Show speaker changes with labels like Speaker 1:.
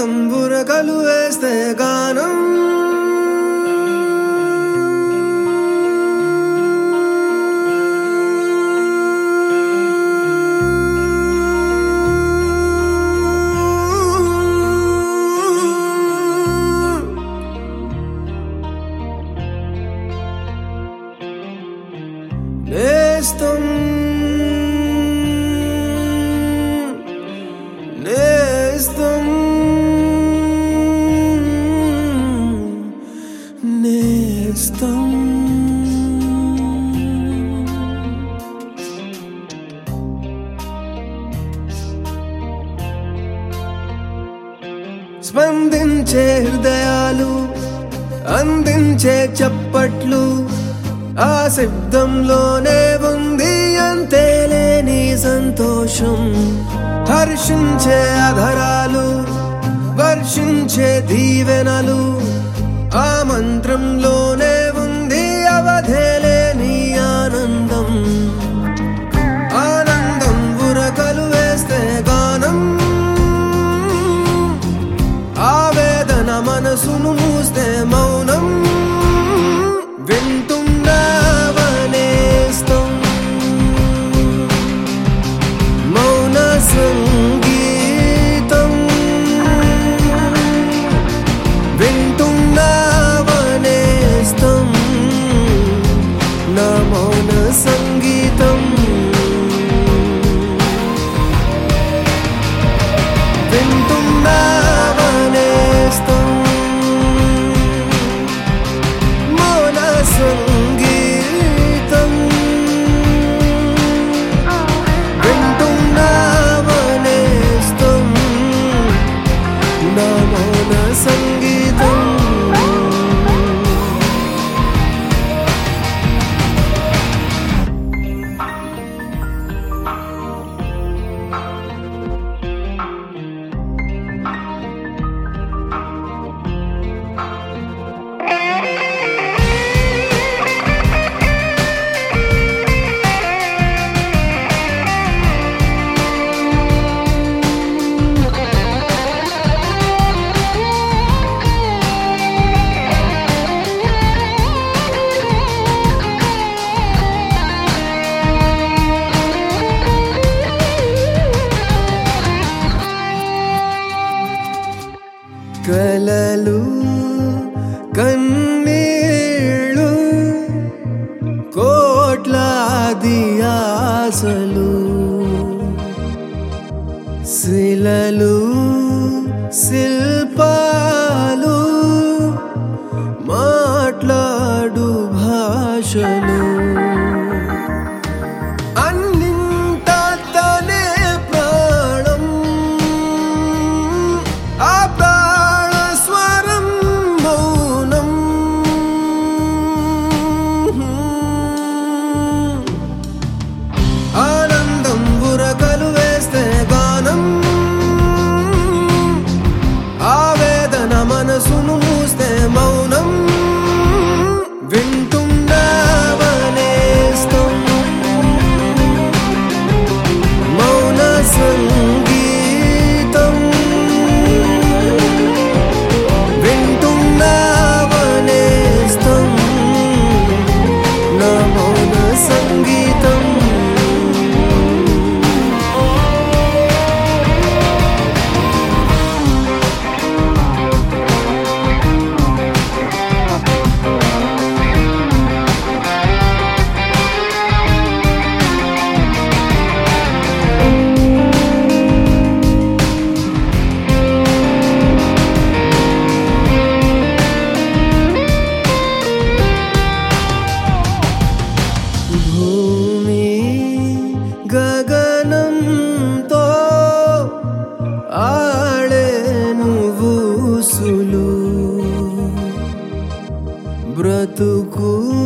Speaker 1: ఆనందం బురకలు వేస్తే గానం నేస్తం నేస్తం నేస్తం స్పందించే హృదయాలు అందించే చప్పట్లు ఆ శబ్దంలోనే ఉంది అంతేలేని సంతోషం హర్షించే అధరాలు వర్షించే దీవెనలు ఆ మంత్రంలోనే ఉంది అవధేలేని ఆనందం ఆనందం ఉరకలు వేస్తే గానం ఆవేదన మనసును మూస్తే మౌనం వింటున్నావనేస్తం మౌన సంగీతం వింటున్నావనేస్తం నా మౌన సంగీతం వింటున్నావనేస్తం మౌన సంగీతం వింటున్నావనేస్తం నా మౌన సంగీతం కలలు కన్నీళ్ళు కోట్లాది ఆశలు శిలలు శిల్పాలు మాట్లాడు భాషలు మనసును మూస్తే మౌనం వింటున్నావనేస్తం మౌన సంగీతం వింటున్నావనేస్తం నా మౌన సంగీతం భూమి గగనంతో ఆడేను ఊసులు బ్రతుకు